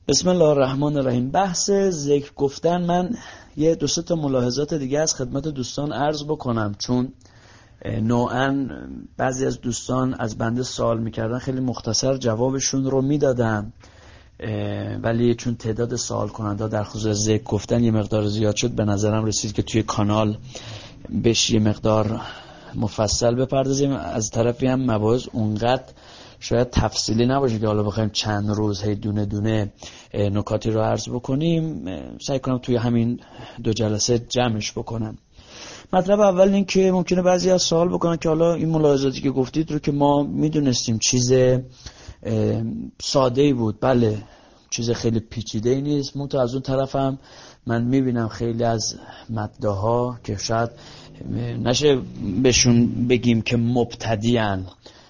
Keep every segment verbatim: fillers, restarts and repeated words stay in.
بسم الله الرحمن الرحیم. بحث ذکر گفتن، من یه دو سه تا ملاحظات دیگه از خدمت دوستان عرض بکنم، چون نوعاً بعضی از دوستان از بنده سوال میکردن، خیلی مختصر جوابشون رو میدادم، ولی چون تعداد سوال کننده در خصوص ذکر گفتن یه مقدار زیاد شد، به نظرم رسید که توی کانال بهش یه مقدار مفصل بپردازیم. از طرفی هم مباحث اونقدر شاید تفصیلی نباشه که حالا بخوایم چند روز هی دونه دونه نکاتی رو عرض بکنیم. سعی کنم توی همین دو جلسه جمعش بکنم. مطلب اول این که ممکنه بعضی از سوال بکنن که حالا این ملاحظاتی که گفتید رو که ما میدونستیم چیز ساده‌ای بود، بله چیز خیلی پیچیده‌ای نیست، منتها از اون طرف هم من میبینم خیلی از مداها که شاید نشه بهشون بگیم که مبتدیان،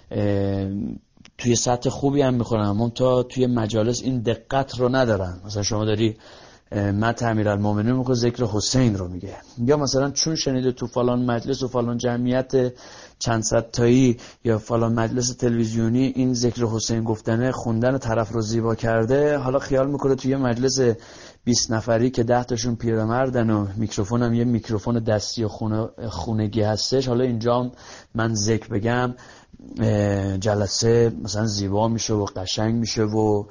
توی سطح خوبی هم میخونن، منتها توی مجالس این دقت رو ندارن. مثلا شما داری متن امیرالمومنین میگه ذکر حسین رو میگه، یا مثلا چون شنیده تو فلان مجلس و فلان جمعیت چند صد تایی یا فلان مجلس تلویزیونی این ذکر حسین گفتنه خوندن طرف رو زیبا کرده، حالا خیال میکنه توی مجلس بیست نفری که ده تاشون پیرمردن و میکروفون هم یه میکروفون دستی و خونه خونگی هستش، حالا اینجا من ذکر بگم جلسه مثلا زیبا میشه و قشنگ میشه و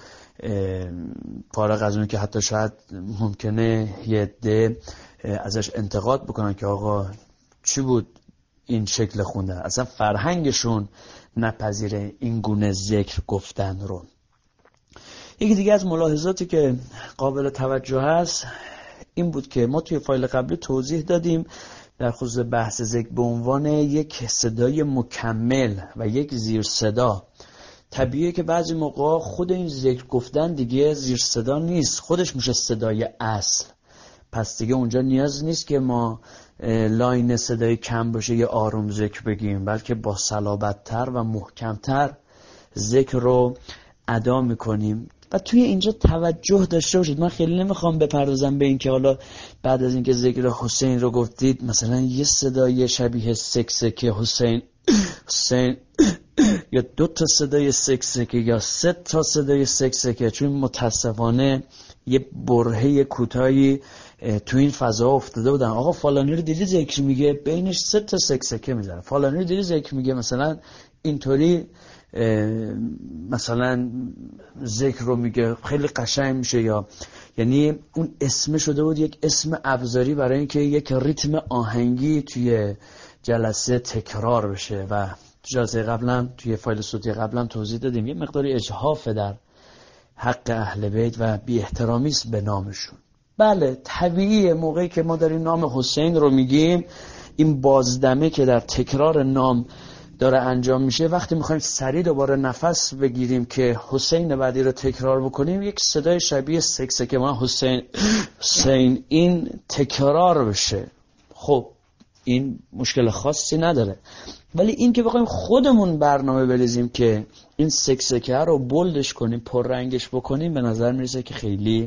فارغ از اون که حتی شاید ممکنه یه عده ازش انتقاد بکنن که آقا چی بود این شکل خوندن، اصلا فرهنگشون نپذیره این گونه ذکر گفتن رو. یکی دیگه از ملاحظاتی که قابل توجه هست این بود که ما توی فایل قبلی توضیح دادیم در خصوص بحث ذکر به عنوان یک صدای مکمل و یک زیر صدا. طبیعیه که بعضی موقع خود این ذکر گفتن دیگه زیر صدا نیست، خودش میشه صدای اصل، پس دیگه اونجا نیاز نیست که ما لاین صدای کم باشه یا آروم ذکر بگیم، بلکه با صلابت‌تر و محکمتر ذکر رو ادا میکنیم. و توی اینجا توجه داشته باشید، من خیلی نمیخوام بپردازم به این که حالا بعد از اینکه ذکر حسین رو گفتید مثلا یه صدای شبیه سکسکه حسین حسین یا دو تا صدای سکسکه یا سه تا صدای سکسکه، چون متاسفانه یه برهه کوتاهی تو این فضا افتاده بودن. آقا فلانی رو دیدی ذکر میگه بینش سه تا سکسکه میذاره، فلانی رو دیدی ذکر میگه مثلا اینطوری مثلا ذکر رو میگه خیلی قشنگ میشه، یا یعنی اون اسم شده بود یک اسم ابزاری برای اینکه یک ریتم آهنگی توی جلسه تکرار بشه. و تو جلسه قبلا توی فایل صوتی قبلا توضیح دادیم یه مقداری اجحاف در حق اهل بیت و بی احترامی است به نامشون. بله طبیعیه موقعی که ما داریم نام حسین رو میگیم، این بازدمه که در تکرار نام داره انجام میشه، وقتی میخوایم سریع دوباره نفس بگیریم که حسین بعدی رو تکرار بکنیم، یک صدای شبیه سکسکه ما حسین حسین این تکرار بشه، خب این مشکل خاصی نداره. ولی این که بخوایم خودمون برنامه بریزیم که این سکسکه رو بولدش کنیم، پررنگش بکنیم، به نظر میرسه که خیلی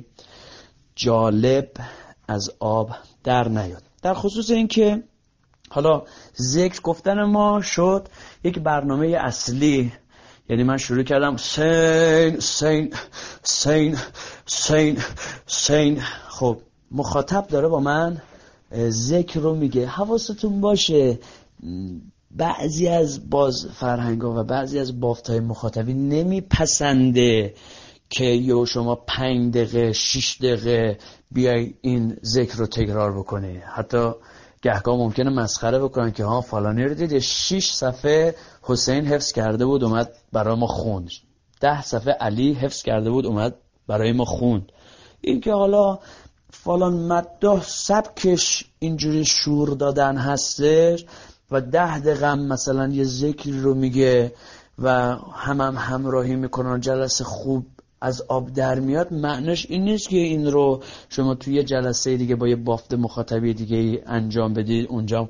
جالب از آب در نیاد. در خصوص این که حالا ذکر گفتن ما شد یک برنامه اصلی، یعنی من شروع کردم سین سین سین سین سین، خب مخاطب داره با من ذکر رو میگه. حواستون باشه بعضی از باز فرهنگا و بعضی از بافتای مخاطبی نمیپسنده که یو شما پنج دقیقه شش دقیقه بیای این ذکر رو تکرار بکنی. حتی گهگاه ممکنه مسخره بکنن که ها فلانی رو دید شش صفحه حسین حفظ کرده بود اومد برای ما خوند، ده صفحه علی حفظ کرده بود اومد برای ما خوند. این که حالا فلان مداح سبکش اینجوری شور دادن هستش و ده دقیقه مثلا یه ذکری رو میگه و هم هم همراهی میکنن، جلسه خوب از آب در میاد، معنیش این نیست که این رو شما توی یه جلسه دیگه با یه بافت مخاطبی دیگه انجام بدید اونجا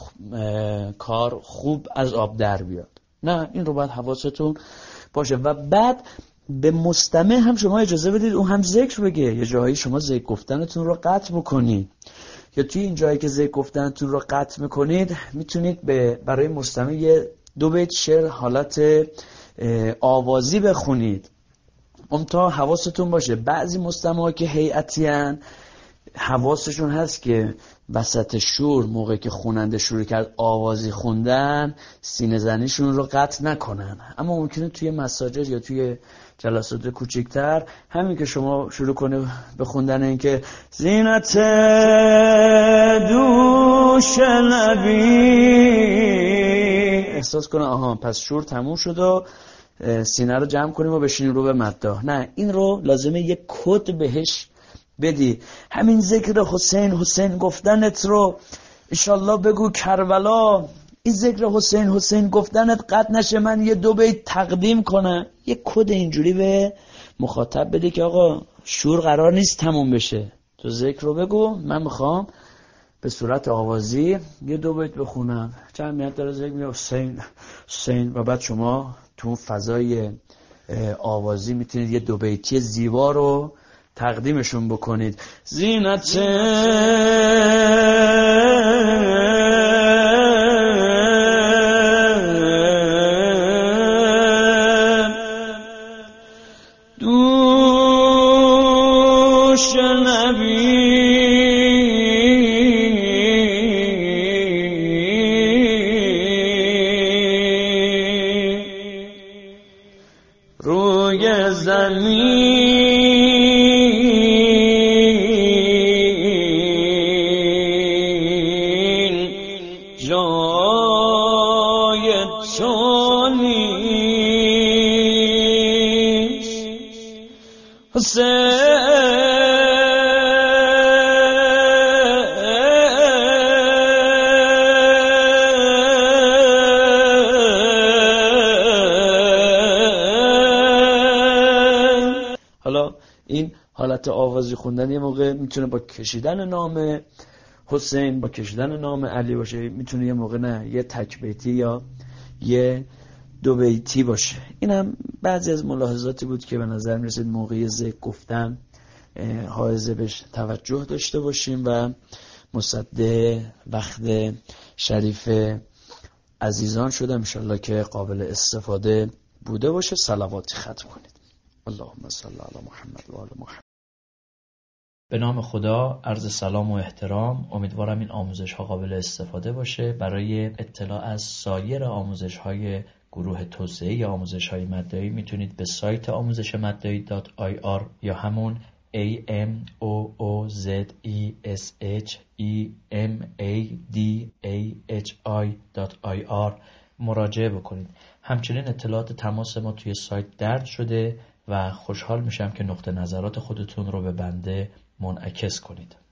کار خوب از آب در بیاد. نه، این رو باید حواستون باشه. و بعد به مستمع هم شما اجازه بدید اون هم ذکر بگه، یه جایی شما ذکر گفتنتون رو قطع بکنید، یا توی این جایی که ذکر گفتنتون رو قطع میکنید میتونید به برای مستمع یه دو بیت شعر حالت آوازی بخونید. امتا حواستون باشه بعضی مستمعا که هیئتی ان حواسشون هست که وسط شور موقعی که خواننده شروع کرد آوازی خوندن سینه زنیشون رو قطع نکنن، اما ممکنه توی مساجد یا توی جلسات کوچکتر همین که شما شروع کنه به خوندن این که زینت دوش لبی احساس کنه آها پس شور تموم شد و سینه رو جمع کنیم و بشینیم رو به مداح. نه، این رو لازمه یک کد بهش بدی. همین ذکر حسین حسین گفتنت رو انشالله بگو کربلا، این ذکر حسین حسین گفتنت قطع نشه، من یه دو بیت تقدیم کنم. یه کد اینجوری به مخاطب بده که آقا شور قرار نیست تموم بشه، تو ذکر رو بگو، من میخوام به صورت آوازی یه دو بیت بخونم. جمعیت داره ذکر میگه حسین حسین و بعد شما تو فضای آوازی میتونید یه دو بیتی زیبا رو تقدیمشون بکنید. زینت دوش نبی روی زمین حالا این حالت آوازی خوندن یه موقع میتونه با کشیدن نام حسین با کشیدن نام علی باشه، میتونه یه موقع نه یه تک بیتی یا یه دو بیتی باشه. این هم بعضی از ملاحظاتی بود که به نظر میرسید موقعی ذکر گفتن حائز بهش توجه داشته باشیم و مصدق وقت شریف عزیزان شده انشالله که قابل استفاده بوده باشه. صلواتی ختم کنید. اللهم صل علی محمد و آل محمد. به نام خدا، عرض سلام و احترام. امیدوارم این آموزش ها قابل استفاده باشه. برای اطلاع از سایر آموزش های گروه توسعه آموزش های مدعی میتونید به سایت آموزش مدعی دات آی آر یا همون ای ام او او زد ای اس اچ ای ام ای دی ای اچ آی دات آی آر مراجعه بکنید. همچنین اطلاعات تماس ما توی سایت درج شده و خوشحال میشم که نقطه نظرات خودتون رو به بنده منعکس کنید.